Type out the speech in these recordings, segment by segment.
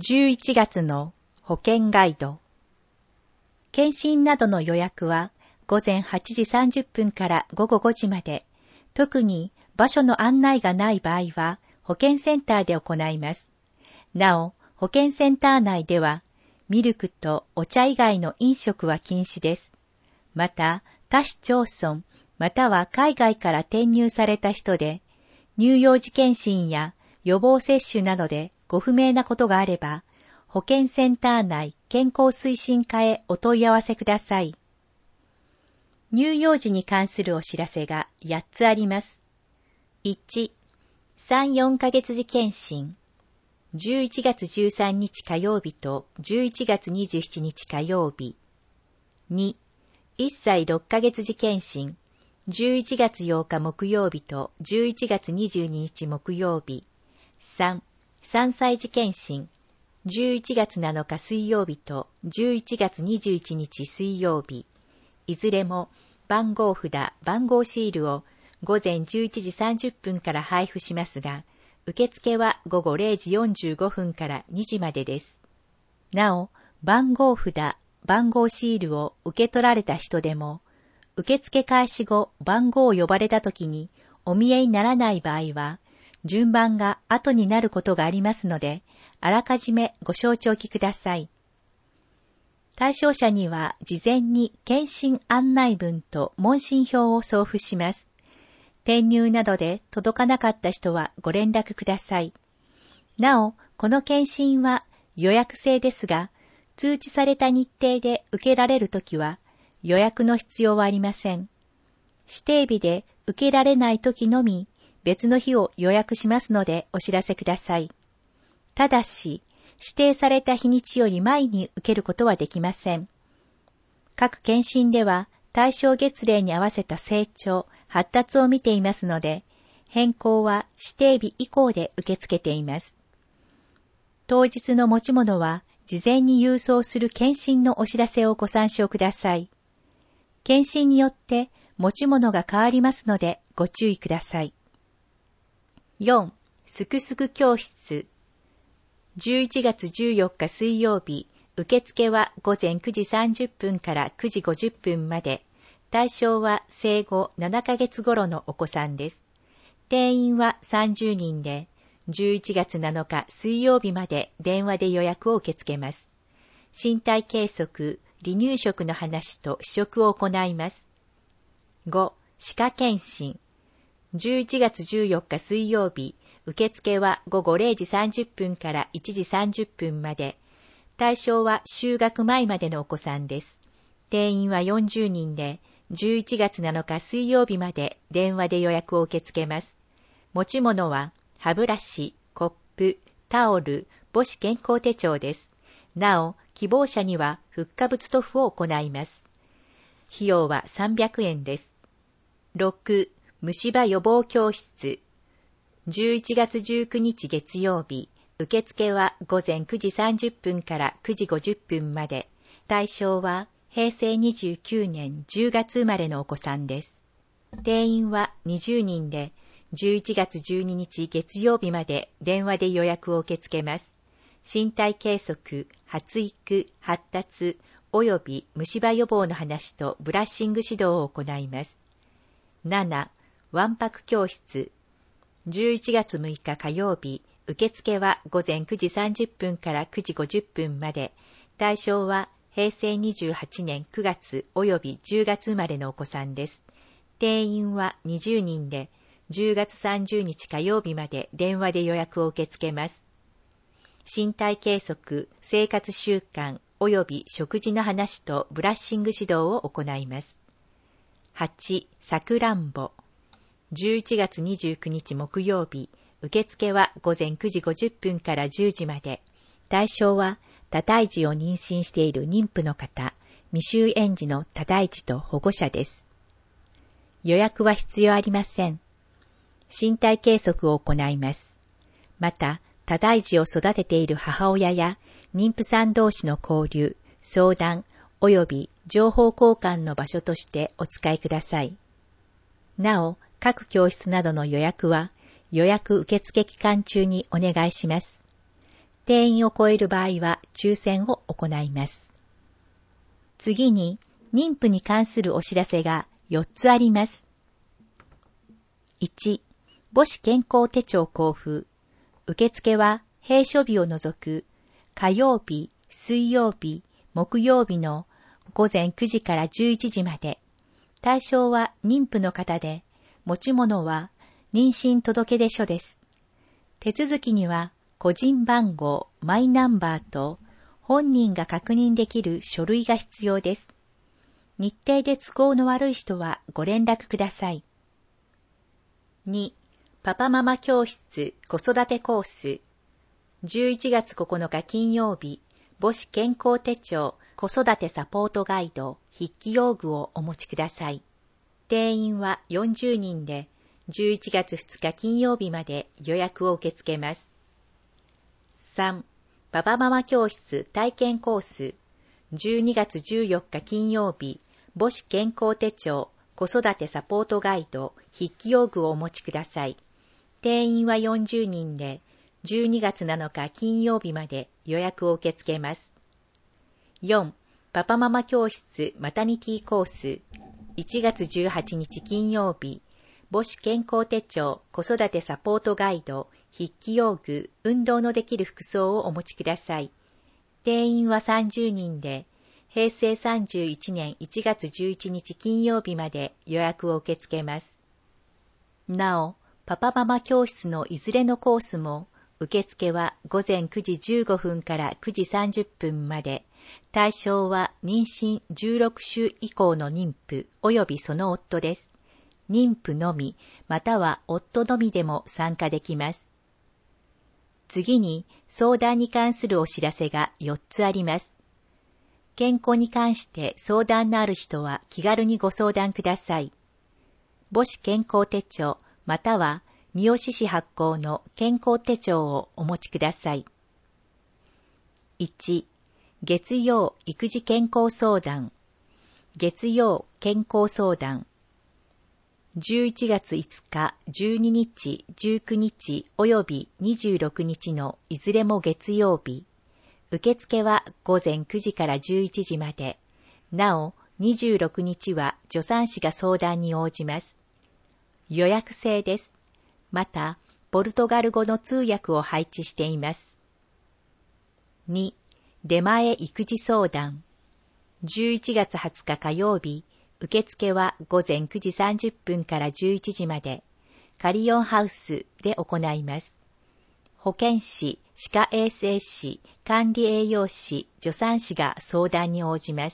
11月の保険ガイド。検診などの予約は午前8時30分から午後5時まで、特に場所の案内がない場合は保健センターで行います。なお、保健センター内ではミルクとお茶以外の飲食は禁止です。また、他市町村または海外から転入された人で、乳幼児検診や予防接種などでご不明なことがあれば、保健センター内健康推進課へお問い合わせください。乳幼児に関するお知らせが8つあります。1、3、4ヶ月時検診。11月13日火曜日と11月27日火曜日。2、1歳6ヶ月時検診。11月8日木曜日と11月22日木曜日。3、3歳児検診。11月7日水曜日と11月21日水曜日。いずれも番号札、番号シールを午前11時30分から配布しますが、受付は午後0時45分から2時までです。なお、番号札、番号シールを受け取られた人でも、受付開始後番号を呼ばれたときにお見えにならない場合は、順番が後になることがありますので、あらかじめご承知おきください。対象者には事前に検診案内文と問診票を送付します。転入などで届かなかった人はご連絡ください。なお、この検診は予約制ですが、通知された日程で受けられるときは予約の必要はありません。指定日で受けられないときのみ別の日を予約しますのでお知らせください。ただし、指定された日にちより前に受けることはできません。各検診では対象月齢に合わせた成長、発達を見ていますので、変更は指定日以降で受け付けています。当日の持ち物は事前に郵送する検診のお知らせをご参照ください。検診によって持ち物が変わりますのでご注意ください。4. すくすく教室。11月14日水曜日、受付は午前9時30分から9時50分まで、対象は生後7ヶ月頃のお子さんです。定員は30人で、11月7日水曜日まで電話で予約を受け付けます。身体計測、離乳食の話と試食を行います。5. 歯科検診。11月14日水曜日、受付は午後0時30分から1時30分まで。対象は就学前までのお子さんです。定員は40人で、11月7日水曜日まで電話で予約を受け付けます。持ち物は歯ブラシ、コップ、タオル、母子健康手帳です。なお、希望者にはフッ化物塗布を行います。費用は300円です。6. 虫歯予防教室。11月19日月曜日、受付は午前9時30分から9時50分まで。対象は平成29年10月生まれのお子さんです。定員は20人で、11月12日月曜日まで電話で予約を受け付けます。身体計測、発育、発達、および虫歯予防の話とブラッシング指導を行います。7. わんぱく教室。11月6日火曜日、受付は午前9時30分から9時50分まで。対象は平成28年9月および10月生まれのお子さんです。定員は20人で、10月30日火曜日まで電話で予約を受け付けます。身体計測、生活習慣および食事の話とブラッシング指導を行います。8. さくらんぼ。11月29日木曜日、受付は午前9時50分から10時まで。対象は多胎児を妊娠している妊婦の方、未就園児の多胎児と保護者です。予約は必要ありません。身体計測を行います。また、多胎児を育てている母親や妊婦さん同士の交流、相談及び情報交換の場所としてお使いください。なお、各教室などの予約は予約受付期間中にお願いします。 定員を超える場合は抽選を行います。次に、妊婦に関するお知らせが4つあります。1、母子健康手帳交付。受付は閉所日を除く火曜日、水曜日、木曜日の午前9時から11時まで。対象は妊婦の方で、持ち物は妊娠届出書です。手続きには個人番号、マイナンバーと本人が確認できる書類が必要です。日程で都合の悪い人はご連絡ください。2、パパママ教室子育てコース。11月9日金曜日、母子健康手帳子育てサポートガイド筆記用具をお持ちください。定員は40人で、11月2日金曜日まで予約を受け付けます。3、パパママ教室体験コース。12月14日金曜日、母子健康手帳子育てサポートガイド筆記用具をお持ちください。定員は40人で、12月7日金曜日まで予約を受け付けます。4、パパママ教室マタニティコース。1月18日金曜日、母子健康手帳子育てサポートガイド筆記用具運動のできる服装をお持ちください。定員は30人で、平成31年1月11日金曜日まで予約を受け付けます。なお、パパママ教室のいずれのコースも、受付は午前9時15分から9時30分まで、対象は妊娠16週以降の妊婦及びその夫です。妊婦のみ、または夫のみでも参加できます。次に、相談に関するお知らせが4つあります。健康に関して相談のある人は気軽にご相談ください。母子健康手帳または三好市発行の健康手帳をお持ちください。1、月曜育児健康相談。月曜健康相談。11月5日、12日、19日及び26日のいずれも月曜日。受付は午前9時から11時まで。なお、26日は助産師が相談に応じます。予約制です。また、ポルトガル語の通訳を配置しています。2、出前育児相談。11月20日火曜日、受付は午前9時30分から11時まで、カリオンハウスで行います。保健師、歯科衛生士、管理栄養士、助産師が相談に応じます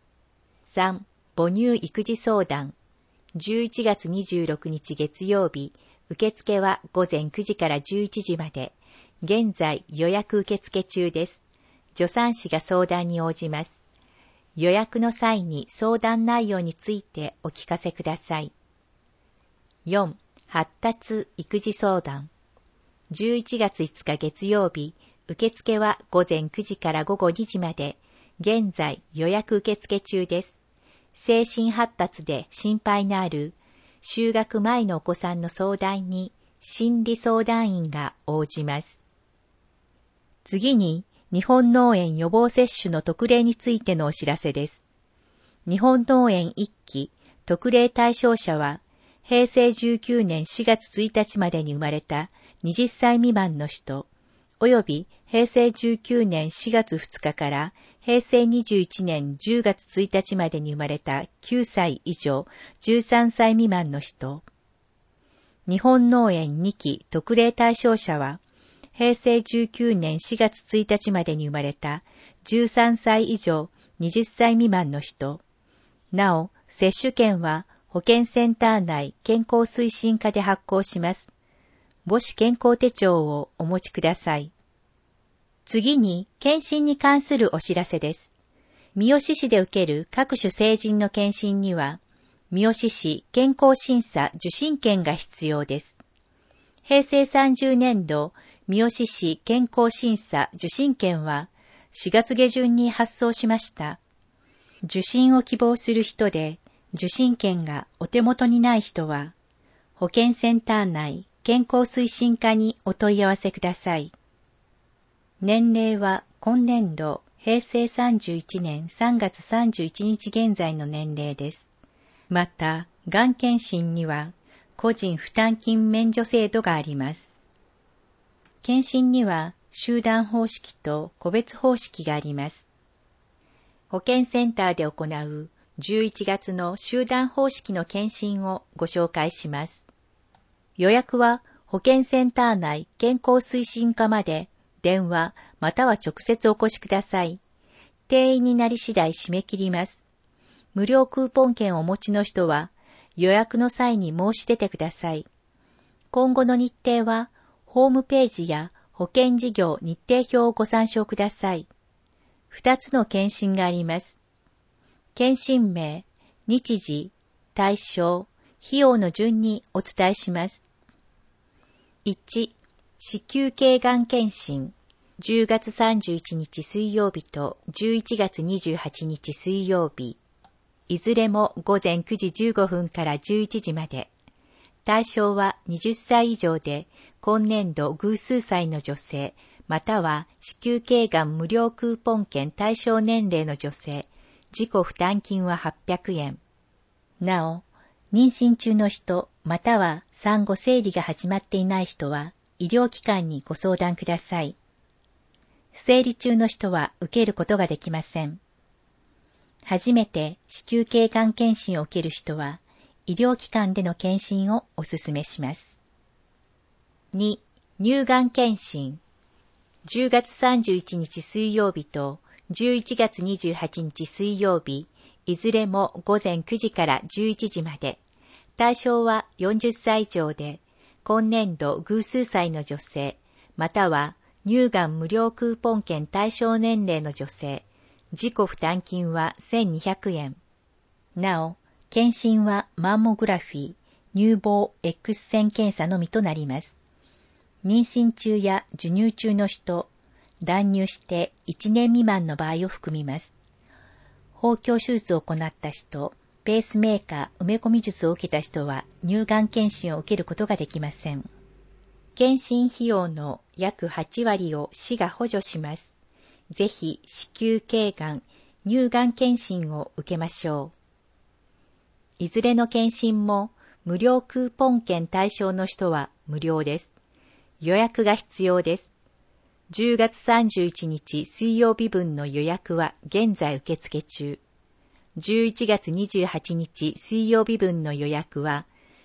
。3、母乳育児相談。11月26日月曜日、受付は午前9時から11時まで、現在予約受付中です。助産師が相談に応じます。予約の際に相談内容についてお聞かせください。4、発達育児相談。11月5日月曜日、受付は午前9時から午後2時まで、現在予約受付中です。精神発達で心配のある、就学前のお子さんの相談に心理相談員が応じます。次に、日本脳炎予防接種の特例についてのお知らせです。日本脳炎1期特例対象者は、平成19年4月1日までに生まれた20歳未満の人、および平成19年4月2日から平成21年10月1日までに生まれた9歳以上13歳未満の人。日本脳炎2期特例対象者は、平成19年4月1日までに生まれた13歳以上20歳未満の人。なお、接種券は保健センター内健康推進課で発行します。母子健康手帳をお持ちください。次に、検診に関するお知らせです。三好市で受ける各種成人の検診には、三好市健康審査受診券が必要です。平成30年度三好市健康審査受診券は4月下旬に発送しました。受診を希望する人で受診券がお手元にない人は、保健センター内健康推進課にお問い合わせください。 年齢は今年度平成31年3月31日現在の年齢です。また、がん検診には個人負担金免除制度があります。検診には集団方式と個別方式があります。保健センターで行う11月の集団方式の検診をご紹介します。予約は保健センター内健康推進課まで電話または直接お越しください。定員になり次第締め切ります。無料クーポン券をお持ちの人は予約の際に申し出てください。今後の日程はホームページや保健事業日程表をご参照ください。2つの検診があります。検診名、日時、対象、費用の順にお伝えします。1、子宮頸がん検診、10月31日水曜日と11月28日水曜日、いずれも午前9時15分から11時まで。対象は20歳以上で、今年度偶数歳の女性、または子宮頸がん無料クーポン券対象年齢の女性、自己負担金は800円。なお、妊娠中の人、または産後生理が始まっていない人は、医療機関にご相談ください。生理中の人は受けることができません。初めて子宮頸がん検診を受ける人は、医療機関での検診をお勧めします。2、乳がん検診。10月31日水曜日と11月28日水曜日、いずれも午前9時から11時まで。対象は40歳以上で、今年度偶数歳の女性、または乳がん無料クーポン券対象年齢の女性、自己負担金は1200円。なお、検診はマンモグラフィー、乳房 X 線検査のみとなります。妊娠中や授乳中の人、断乳して1年未満の場合を含みます。包協手術を行った人、ペースメーカー埋め込み術を受けた人は乳がん検診を受けることができません。検診費用の約8割を市が補助します。ぜひ子宮頸がん、乳がん検診を受けましょう。いずれの検診も無料クーポン券対象の人は無料です。予約が必要です。10月31日水曜日分の予約は現在受付中。11月28日水曜日分の予約は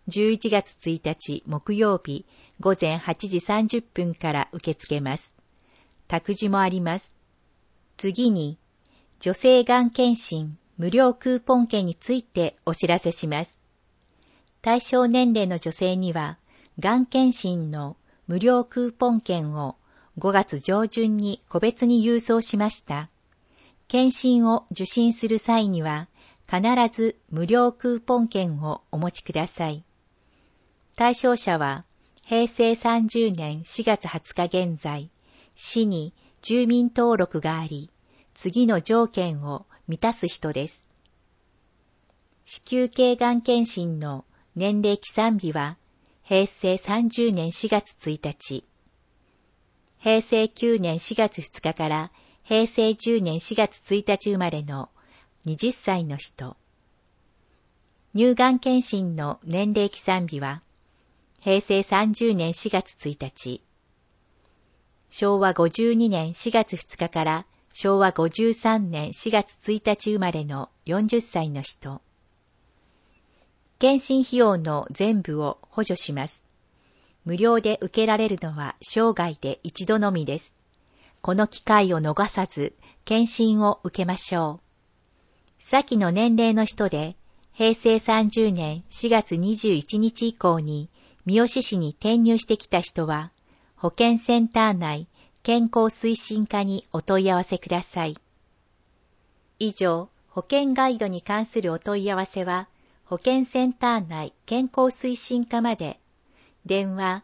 11月1日木曜日午前8時30分から受け付けます。託児もあります。次に、女性がん検診無料クーポン券についてお知らせします。対象年齢の女性には、がん検診の無料クーポン券を5月上旬に個別に郵送しました。検診を受診する際には、必ず無料クーポン券をお持ちください。対象者は、平成30年4月20日現在、市に住民登録があり、次の条件を満たす人です。子宮頸がん検診の年齢起算日は、平成30年4月1日、平成9年4月2日から平成10年4月1日生まれの20歳の人。乳がん検診の年齢起算日は、平成30年4月1日、昭和52年4月2日から昭和53年4月1日生まれの40歳の人。検診費用の全部を補助します。無料で受けられるのは生涯で一度のみです。この機会を逃さず、検診を受けましょう。先の年齢の人で、平成30年4月21日以降に三好市に転入してきた人は、保健センター内健康推進課にお問い合わせください。以上、保健ガイドに関するお問い合わせは、保健センター内健康推進課まで、電話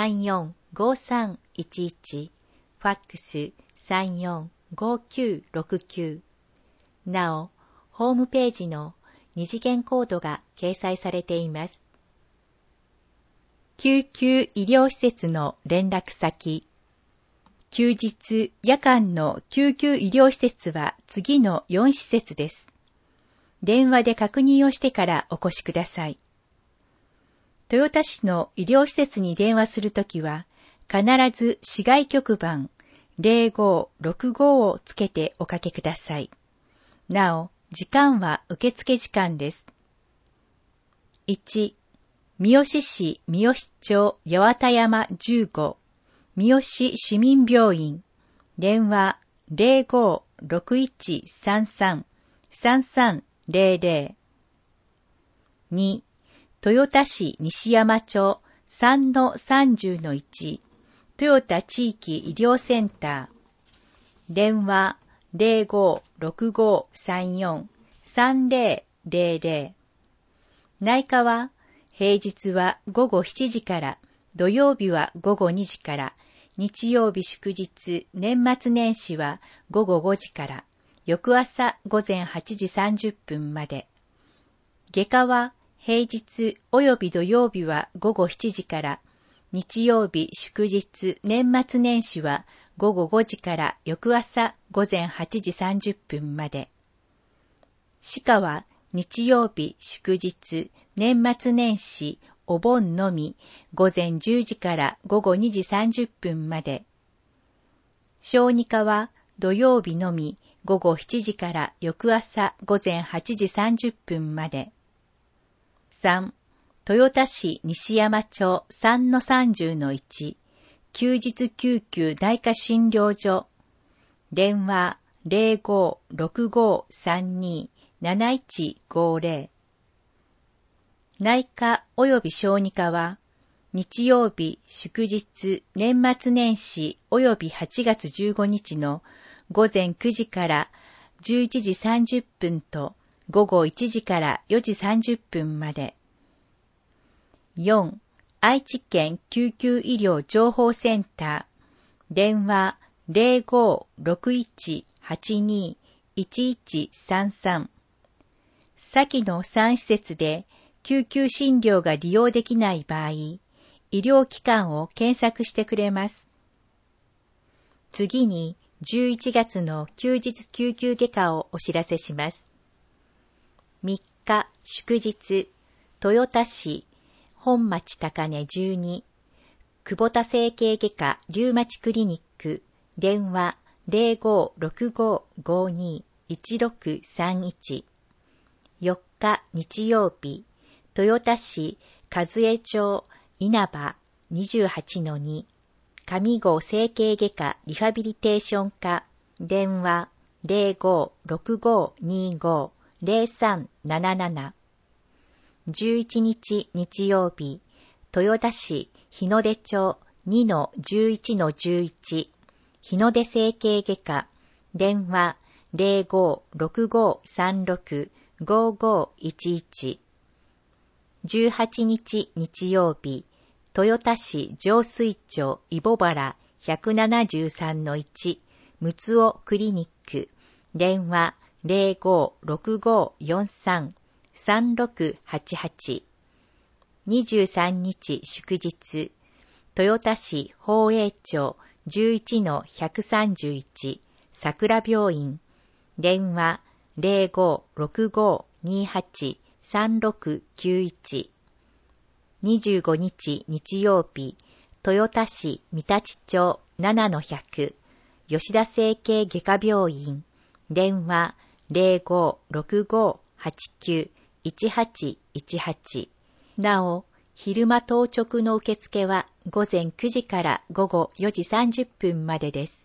345311、ファックス345969。なお、ホームページの二次元コードが掲載されています。救急医療施設の連絡先。 休日、夜間の救急医療施設は次の4施設です。電話で確認をしてからお越しください。豊田市の医療施設に電話するときは、必ず市外局番0565をつけておかけください。なお、時間は受付時間です。1、三好市三好町八幡山15、三好市民病院、電話05-6133-3300。2、豊田市西山町3-30-1、豊田地域医療センター、電話05-6534-3000。内科は、平日は午後7時から、土曜日は午後2時から、日曜日祝日、年末年始は午後5時から、翌朝午前8時30分まで。外科は、平日及び土曜日は午後7時から、日曜日祝日、年末年始は午後5時から翌朝午前8時30分まで。歯科は日曜日祝日、年末年始、お盆のみ午前10時から午後2時30分まで。小児科は土曜日のみ午後7時から翌朝午前8時30分まで。3、豊田市西山町3-30-1、休日救急内科診療所、電話05-6532-7150。内科及び小児科は、日曜日祝日年末年始及び8月15日の午前9時から11時30分と午後1時から4時30分まで。4、愛知県救急医療情報センター、電話05-6182-1133。先の3施設で救急診療が利用できない場合、医療機関を検索してくれます。次に11月の休日救急外科をお知らせします。3日祝日、豊田市本町高根12、久保田整形外科リュウマチクリニック、電話05-6552-1631。4日日曜日、豊田市和江町稲葉28-2、上郷整形外科リハビリテーション科、電話05-6525-0377。11日日曜日、豊田市日の出町 2-11-11、日の出整形外科、電話05-6536-5511。18日日曜日、豊田市上水町イボバラ 173-1、むつおクリニック、電話05-6543-3688。23日祝日、豊田市宝永町 11-131、桜病院、電話05-6528-3691。25日日曜日、豊田市三立町 7-100、吉田整形外科病院、電話05-6589-1818。なお、昼間当直の受付は午前9時から午後4時30分までです。